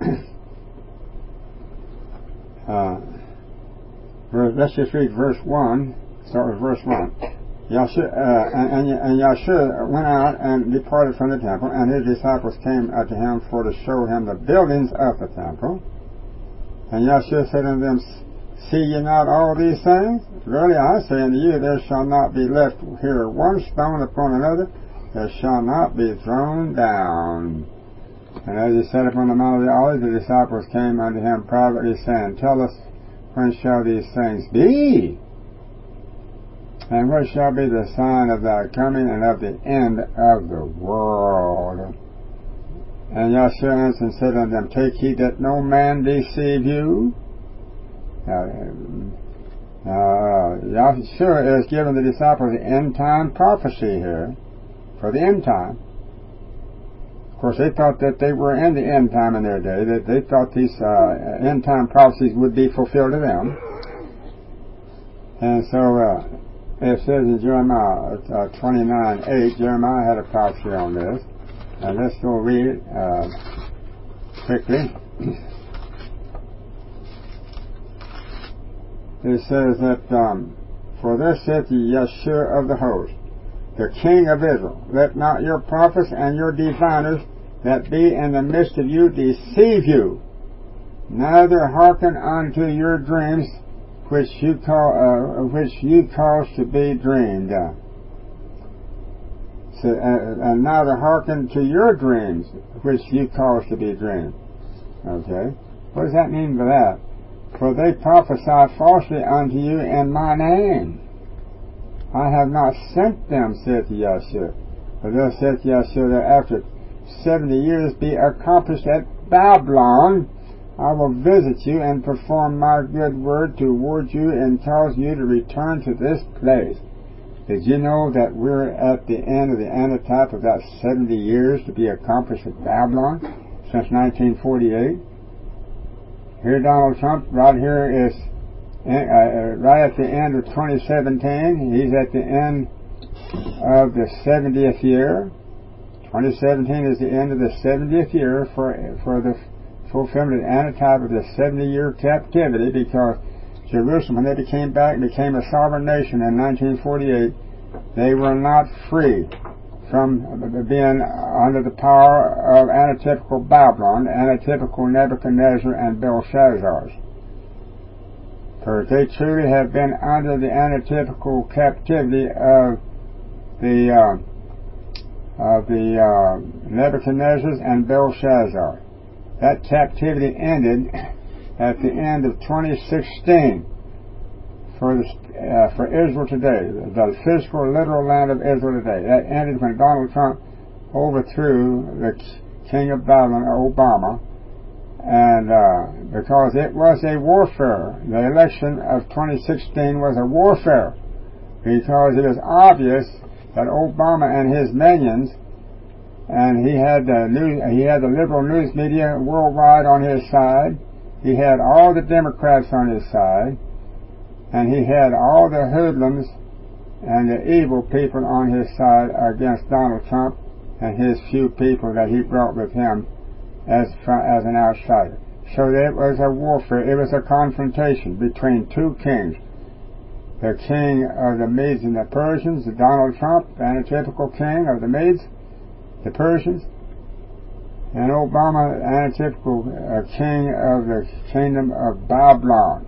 uh, verse, let's just read verse one. Start with verse one. Yeshua, uh, and, and, and Yeshua went out and departed from the temple, and his disciples came unto him for to show him the buildings of the temple. And Yeshua said unto them, See ye not all these things? Verily I say unto you, there shall not be left here one stone upon another that shall not be thrown down. And as he sat upon the Mount of the Olives, the disciples came unto him privately, saying, Tell us, when shall these things be? And what shall be the sign of thy coming and of the end of the world? And Yeshua answered and said unto them, Take heed that no man deceive you. Now, uh, Yeshua is giving the disciples the end time prophecy here, for the end time. Of course, they thought that they were in the end time in their day, that they thought these uh, end time prophecies would be fulfilled to them. And so, uh, it says in Jeremiah uh, twenty-nine eight, Jeremiah had a prophecy on this. And let's go read it uh, quickly. It says that, um, For thus saith Yeshua of the host, the King of Israel, Let not your prophets and your diviners that be in the midst of you deceive you, neither hearken unto your dreams which you call uh, which you cause to be dreamed. Uh, so, uh, and neither hearken to your dreams which you cause to be dreamed. Okay, what does that mean by that? For they prophesy falsely unto you in my name. I have not sent them, saith Yeshua. For thus saith Yeshua, that after seventy years be accomplished at Babylon, I will visit you and perform my good word toward you and cause you to return to this place. Did you know that we're at the end of the antitype of that seventy years to be accomplished at Babylon since nineteen forty-eight? Here Donald Trump, right here is in, uh, right at the end of twenty seventeen. He's at the end of the seventieth year. twenty seventeen is the end of the seventieth year for for the fulfillment of the antitype of the seventy-year captivity, because Jerusalem, when they became back, became a sovereign nation in nineteen forty-eight, they were not free from being under the power of antitypical Babylon, antitypical Nebuchadnezzar and Belshazzar. For they truly have been under the antitypical captivity of the uh, of the uh, Nebuchadnezzars and Belshazzar. That captivity ended at the end of twenty sixteen for the, uh, for Israel today, the physical, literal land of Israel today. That ended when Donald Trump overthrew the king of Babylon, Obama, and uh, because it was a warfare. The election of twenty sixteen was a warfare, because it was obvious that Obama and his minions, and he had the news, he had the liberal news media worldwide on his side. He had all the Democrats on his side, and he had all the hoodlums and the evil people on his side against Donald Trump and his few people that he brought with him as as an outsider. So it was a warfare. It was a confrontation between two kings. The king of the Medes and the Persians, the Donald Trump, the antitypical king of the Medes, the Persians, and Obama, the antitypical uh, king of the kingdom of Babylon.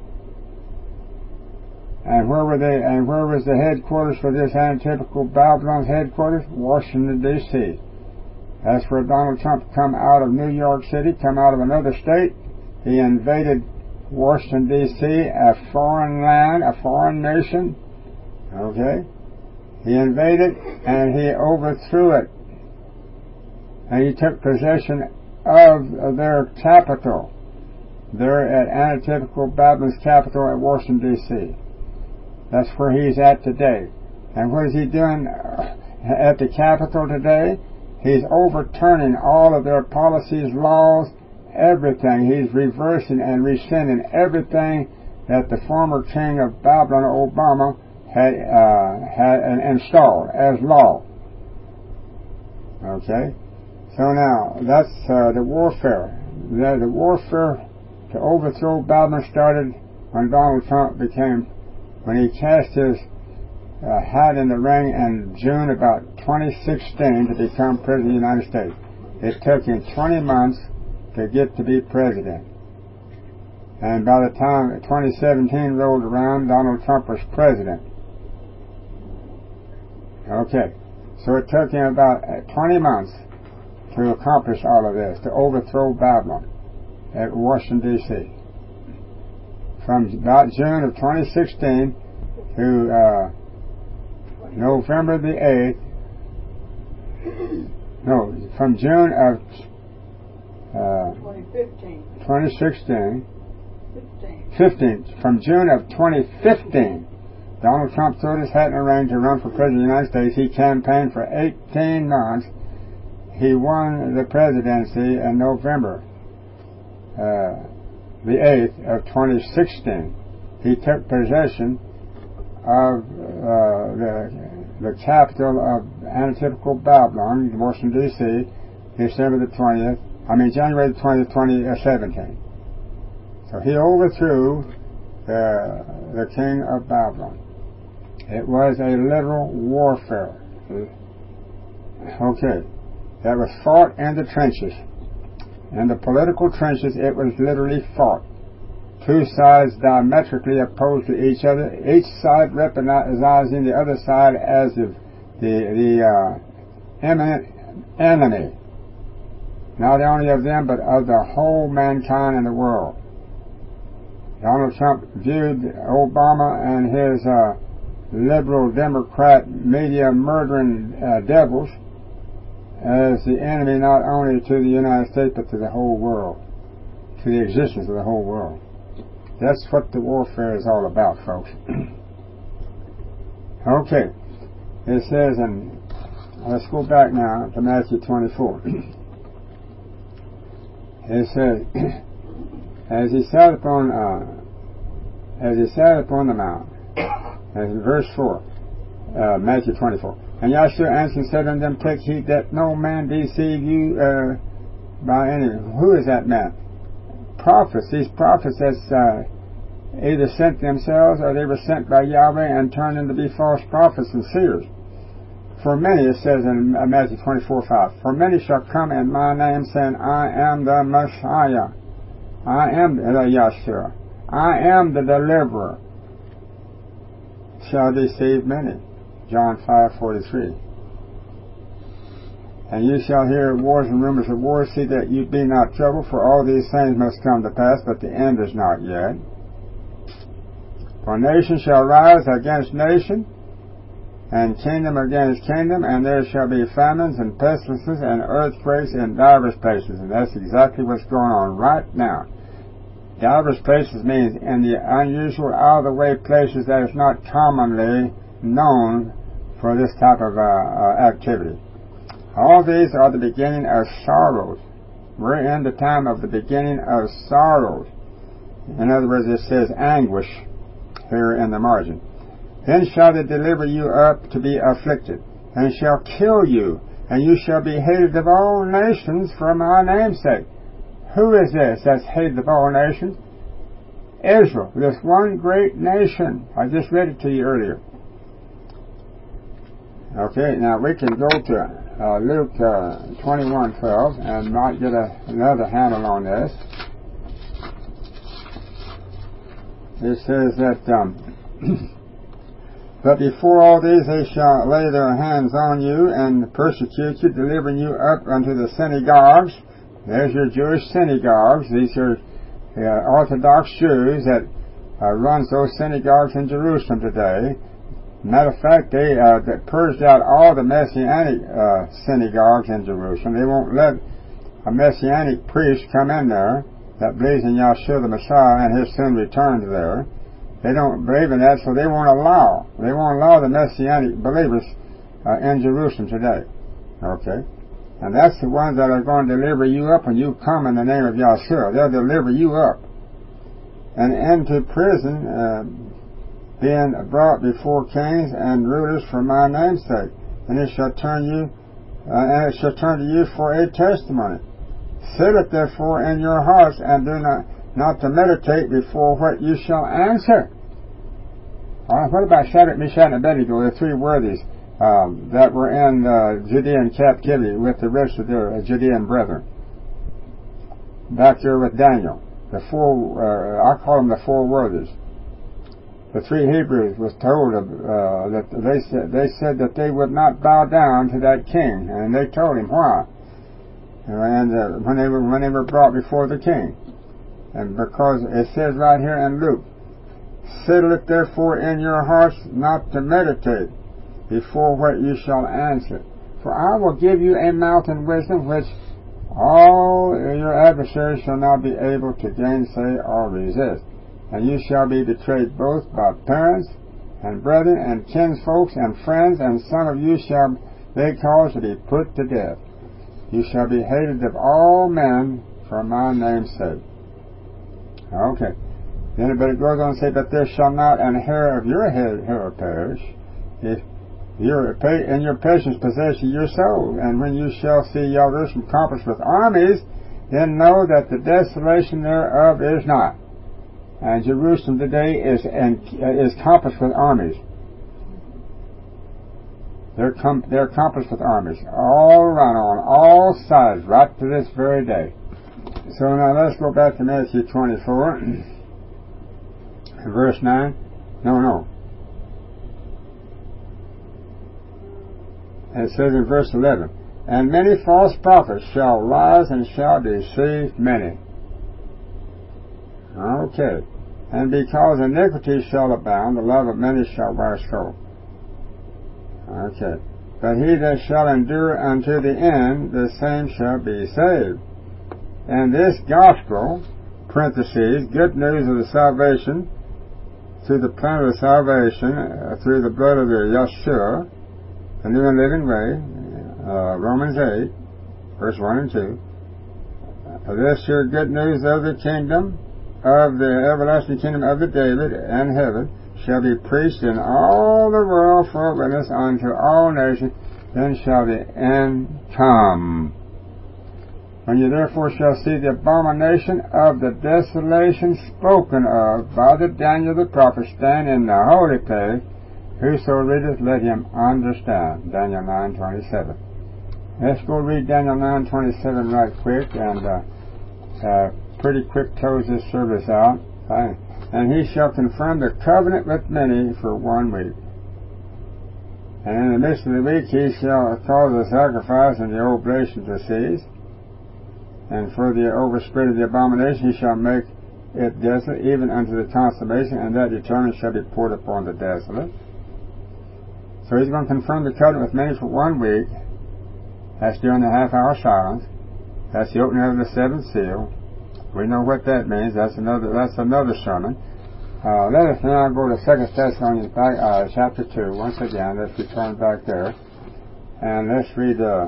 And where were they? And where was the headquarters for this antitypical Babylon's headquarters? Washington, D C That's where Donald Trump come out of New York City, come out of another state. He invaded Washington, D C, a foreign land, a foreign nation. Okay? He invaded and he overthrew it. And he took possession of their capital. They're at antitypical Babylon's capital at Washington, D C That's where he's at today. And what is he doing at the Capitol today? He's overturning all of their policies, laws, everything. He's reversing and rescinding everything that the former king of Babylon, Obama, had uh, had installed as law. Okay? So now, that's uh, the warfare. The, the warfare to overthrow Babylon started when Donald Trump became, when he cast his uh, hat in the ring in June about twenty sixteen to become President of the United States. It took him twenty months to get to be president. And by the time twenty seventeen rolled around, Donald Trump was president. Okay. So it took him about twenty months to accomplish all of this, to overthrow Babylon at Washington, D C From about June of twenty sixteen to uh, November the eighth, no, from June of uh, twenty sixteen, fifteen, from June of twenty fifteen, Donald Trump threw his hat in the ring to run for President of the United States. He campaigned for eighteen months. He won the presidency in November uh, the eighth of twenty sixteen. He took possession of uh, the, the capital of antitypical Babylon, Washington, D C, December the twentieth, I mean January the twentieth, twenty seventeen. So he overthrew the, the king of Babylon. It was a literal warfare. Okay. That was fought in the trenches. In the political trenches, it was literally fought. Two sides diametrically opposed to each other, each side recognizing the other side as the, the, the uh, imminent enemy. Not only of them, but of the whole mankind in the world. Donald Trump viewed Obama and his uh, liberal Democrat media murdering uh, devils as the enemy not only to the United States but to the whole world, to the existence of the whole world. That's what the warfare is all about, folks. Okay. It says, and let's go back now to Matthew twenty-four. It says, as he sat upon uh, as he sat upon the mount. As in verse four, uh, Matthew twenty-four. And Yahshua answered and said unto them, take heed that no man deceive you uh, by any. Who is that man? Prophets. These prophets that's uh, either sent themselves or they were sent by Yahweh and turned into be false prophets and seers. For many, it says in Matthew twenty-four five, for many shall come in my name, saying, I am the Messiah. I am the Yahshua. I am the deliverer. Shall deceive many. John five forty-three. And you shall hear wars and rumors of wars. See that you be not troubled, for all these things must come to pass, but the end is not yet. For nation shall rise against nation, and kingdom against kingdom, and there shall be famines and pestilences and earthquakes in divers places. And that's exactly what's going on right now. Divers places means in the unusual, out-of-the-way places that is not commonly known for this type of uh, uh, activity. All these are the beginning of sorrows. We're in the time of the beginning of sorrows. In other words, it says anguish here in the margin. Then shall they deliver you up to be afflicted, and shall kill you, and you shall be hated of all nations for my name's sake. Who is this that's hated of all nations? Israel, this one great nation. I just read it to you earlier. Okay, now we can go to uh, Luke uh, twenty-one twelve and might get a, another handle on this. It says that, um, but before all these they shall lay their hands on you and persecute you, delivering you up unto the synagogues. There's your Jewish synagogues. These are uh, Orthodox Jews that uh, runs those synagogues in Jerusalem today. Matter of fact, they uh, that purged out all the Messianic uh, synagogues in Jerusalem. They won't let a Messianic priest come in there that believes in Yahshua the Messiah and his soon return to there. They don't believe in that, so they won't allow. They won't allow the Messianic believers uh, in Jerusalem today. Okay? And that's the ones that are going to deliver you up when you come in the name of Yahshua. They'll deliver you up. And into prison, uh, being brought before kings and rulers for my name's sake. And it shall turn you, uh, and it shall turn to you for a testimony. Set it therefore in your hearts, and do not, not to meditate before what you shall answer. All right, what about Shadrach, Meshach, and Abednego, the three worthies um, that were in uh, Judean captivity with the rest of their uh, Judean brethren? Back there with Daniel. The four, uh, I call them the four worthies. The three Hebrews was told of, uh, that they said, they said that they would not bow down to that king, and they told him why. And uh, when they were when they were brought before the king, and because it says right here in Luke, settle it therefore in your hearts not to meditate before what you shall answer. For I will give you a mouth and wisdom which all your adversaries shall not be able to gainsay or resist. And you shall be betrayed both by parents and brethren and kinsfolks and friends, and some of you shall they cause to be put to death. You shall be hated of all men for my name's sake. Okay. Then but it goes on to say, but there shall not an hair of your head hair perish, if you're in your patience possess your soul. And when you shall see Jerusalem compassed with armies, then know that the desolation thereof is not. And Jerusalem today is is compassed with armies. They're com- they're compassed with armies all around, on all sides, right to this very day. So now let's go back to Matthew twenty-four, verse nine. No, no. It says in verse eleven, and many false prophets shall rise and shall deceive many. Okay. And because iniquity shall abound, the love of many shall wax cold. Okay. But he that shall endure unto the end, the same shall be saved. And this gospel, parentheses, good news of the salvation, through the plan of the salvation, uh, through the blood of the Yahshua, the new and living way, uh, Romans eight, verse one and two. Uh, this here good news of the kingdom, of the everlasting kingdom of the David and heaven shall be preached in all the world for a witness unto all nations, then shall the end come. When you therefore shall see the abomination of the desolation spoken of by the Daniel the prophet stand in the holy place, whoso readeth, let him understand. Daniel nine twenty-seven. Let's go read Daniel nine twenty-seven right quick, and uh, uh, pretty quick close this service out. Fine. And he shall confirm the covenant with many for one week. And in the midst of the week he shall cause the sacrifice and the oblation to cease. And for the overspread of the abomination he shall make it desolate, even unto the consummation, and that determined shall be poured upon the desolate. So he's going to confirm the covenant with many for one week. That's during the half hour silence. That's the opening of the seventh seal. We know what that means. That's another that's another sermon. Uh, let us now go to Second Thessalonians back, uh, chapter two. Once again, let's return back there. And let's read uh,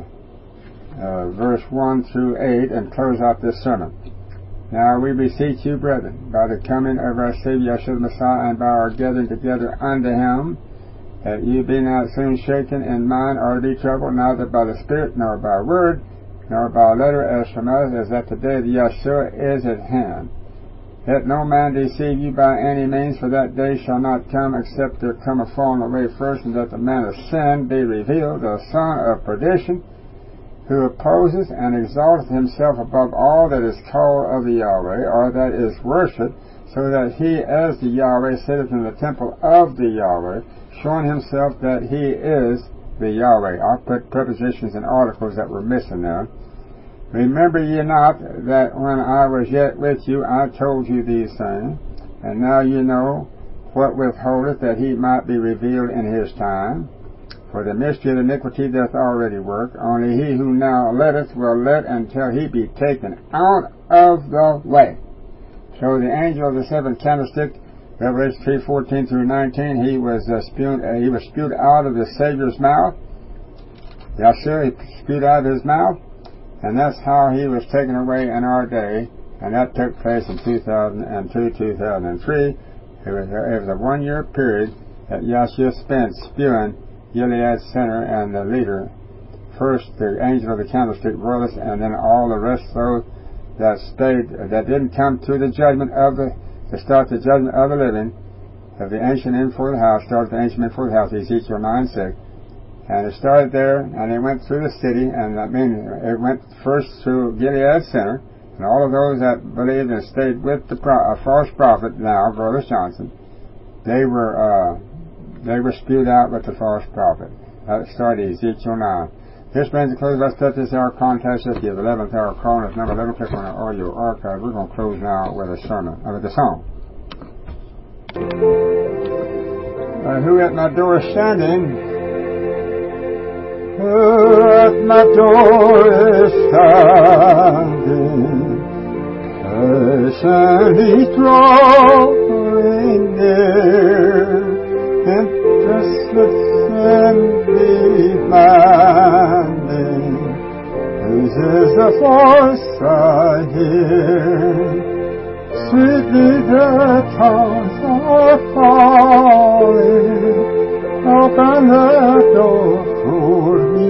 uh, verse one through eight and close out this sermon. Now we beseech you, brethren, by the coming of our Savior Yeshua the Messiah, and by our gathering together unto him, that ye be not soon shaken in mind or be troubled, neither by the Spirit, nor by word, nor by letter as from us, as that the day of Yeshua is at hand. Let no man deceive you by any means, for that day shall not come except there come a falling away first, and that the man of sin be revealed, the son of perdition, who opposes and exalteth himself above all that is called of the Yahweh, or that is worshipped, so that he as the Yahweh sitteth in the temple of the Yahweh, showing himself that he is the Yahweh. I'll put prepositions and articles that were missing there. Remember ye not that when I was yet with you, I told you these things, and now ye know what withholdeth, that he might be revealed in his time. For the mystery of iniquity doth already work, only he who now letteth will let until he be taken out of the way. So the angel of the seventh candlestick, Revelation three fourteen through nineteen, he was uh, spewed. Uh, he was spewed out of the Savior's mouth. Yeshua, he spewed out of his mouth, and that's how he was taken away in our day. And that took place in two thousand two, two thousand three. It was, it was a one-year period that Yeshua spent spewing Gilead Center and the leader, first the angel of the candlestick, royalist, and then all the rest of those that stayed, that didn't come to the judgment of the, to start the judgment of the living, of the ancient in for the house, started the ancient in for the house, Ezekiel nine six. And it started there, and it went through the city, and I mean, it went first through Gilead Center, and all of those that believed and stayed with the pro- uh, false prophet now, Brother Johnson, they were, uh, they were spewed out with the false prophet. That started Ezekiel nine. This brings a close. Let's set this hour context with you. The eleventh hour calling is number eleven. Click on our audio archive. We're going to close now with a sermon, uh, with a song. Uh, who at my door is standing? Who at my door is standing? Patiently drawing near, interested in demanding, whose is the voice I hear. Sweetly the tongues are falling, open the door for me.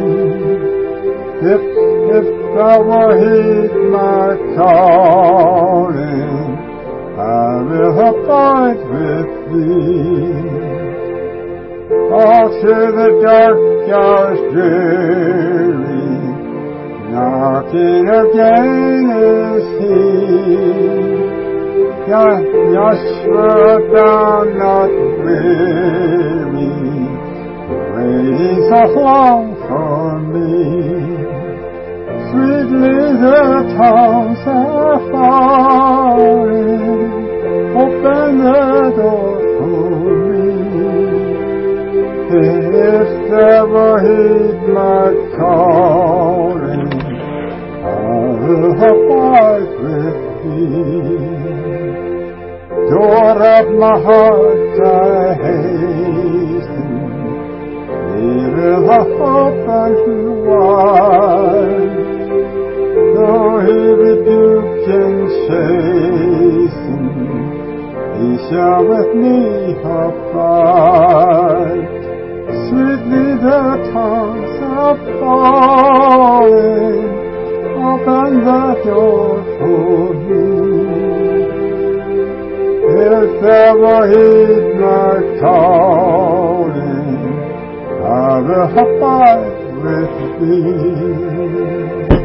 If, if thou will heed my calling, I will abide with thee. All through the dark hours dreary, knocking again is he. Yeshua, thou not weary, waiting so long for me. Sweetly the tongues are falling, open the door for me. If thou will heed my calling, I will abide with thee. Door of my heart I hasten, leaving a open wide. Though he rebuke and chase with me abide. Sweetly the tongues are falling, open the door for me. If ever heed my calling, I will abide with thee.